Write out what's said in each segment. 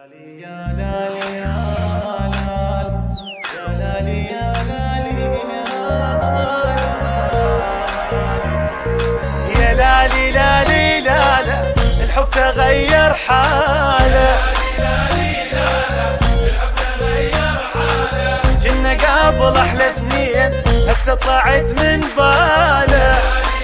لالي لالي لالا الحب تغير حاله. جنا قبل احلى اثنين هسه طلعت من باله.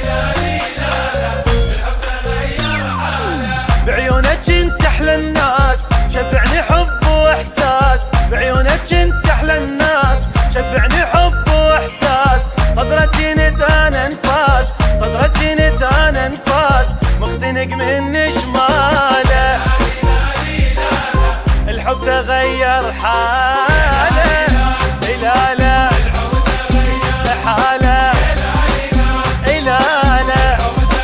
بعيونك انت احلى الناس شبعني حب واحساس. بعيونك انت احلى الناس شبعني حب واحساس. صدرك نتان انفاس صدرك نتان انفاس مختنق من شماله. الحب تغير حاله لا لا حاله لا لا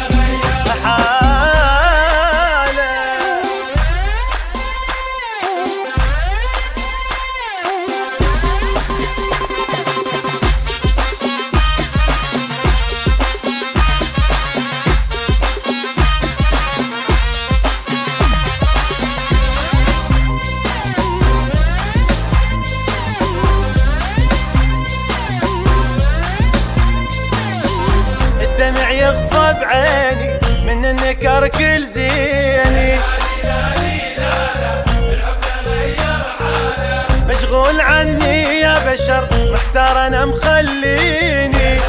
الدمع يغفى بعيني من النكر كل زيني. مشغول عني يا بشر محتار انا مخليني.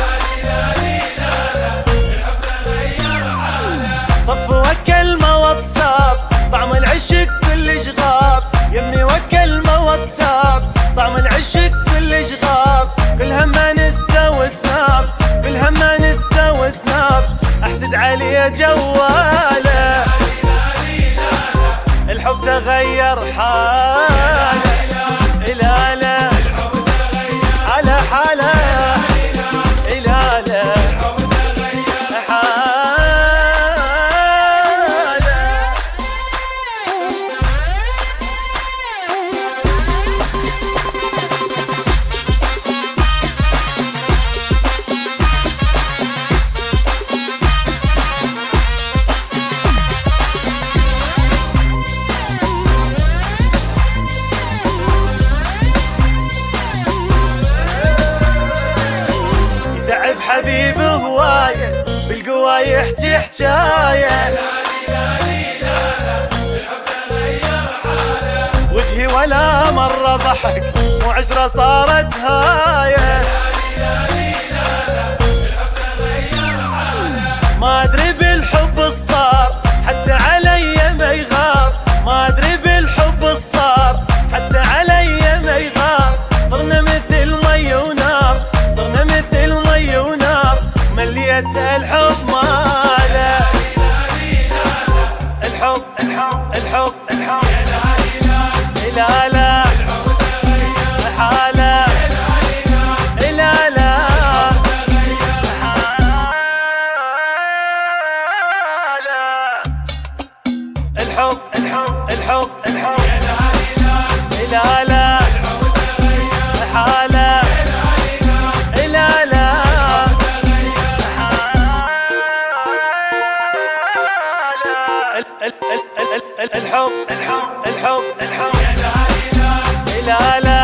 صفوة كلمة واتساب طعم العشق كل شغاب. يمي وكلمة واتساب طعم العشق كل شغاب. كلها ما نستوى سناب كلها ما نستوى سناب. احسد علي جواله. الحب تغير حاله لا لا على حاله لا لا حبيب هواية بالقوى يحكي حجاية. وجهي ولا مرة ضحك وعشرة صارت هاية. ما أدري بالحب الصار حتى علي ما يغار. ما أدري بالحب الصار حتى علي ما يغار. صرنا مثل مي ونار صرنا مثل مي ونار. مليت الحب ماله. الحب الحب الحب الحب لا لا حاله لا لا الحب الحب الحب الحب لا لا حاله لا لا الحب الحب الحب الحب لا لا